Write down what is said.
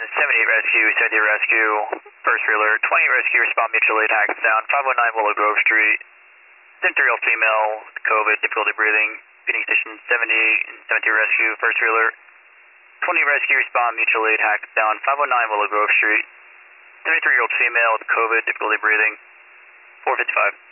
78 rescue, 70 rescue, first reeler, 20 rescue, respond mutual aid, Hackettstown, 509 Willow Grove Street. 73-year-old female, COVID, difficulty breathing, feeding station 78 and 70 rescue, first reeler. 20 rescue, respond mutual aid, Hackettstown, 509 Willow Grove Street. 73-year-old female with COVID, difficulty breathing, 455.